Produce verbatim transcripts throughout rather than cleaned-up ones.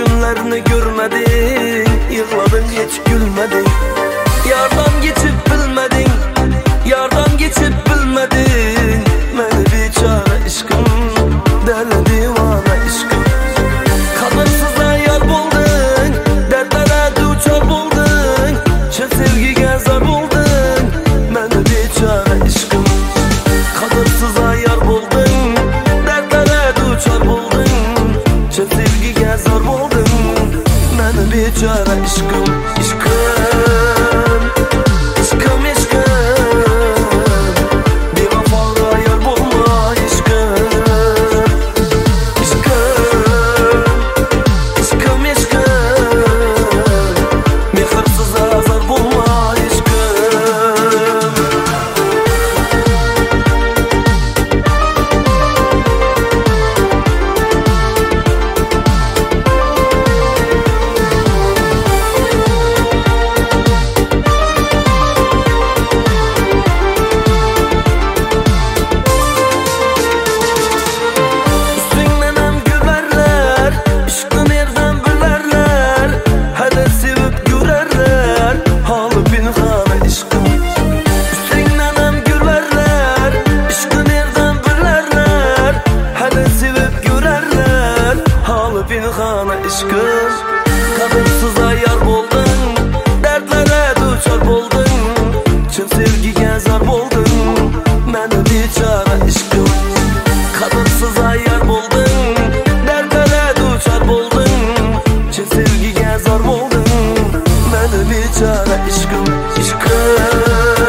günlerini görmedin, yığladın hiç gülmedin. Yardan geçip bilmedin, yardan geçip bilmedin. Meni biçare aşkım, deli divane aşkım. Kadınsızdan yar buldun, dertlere duçar buldun. Çıl sevgiye zar buldun, meni biçare aşkım. Kadınsızdan yar buldun, dertlere duçar buldun. Çıl sevgiye zar buldun, meni biçare aşkım, aşkım. Pinhana aşkım, kadınsız ayar buldun, dertlere duçar buldun. Çıl sevgiye zar buldun, meni biçare aşkım. Kadınsız ayar buldun, dertlere duçar buldun. Çıl sevgiye zar buldun, meni biçare aşkım, aşkım.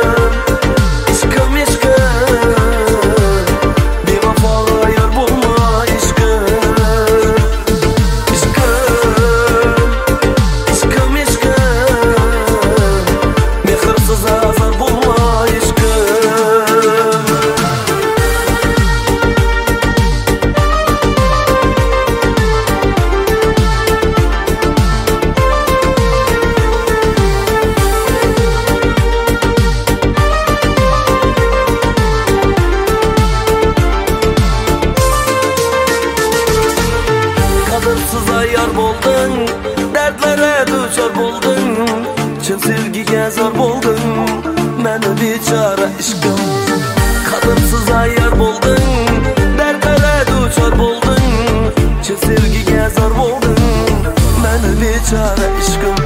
Yar buldun, dertlere duçar buldun. Çıl sevgiye zar buldun, meni biçare aşkım. Kadınsız ayar buldun, dertlere duçar buldun. Çıl sevgiye zar buldun, meni biçare aşkım.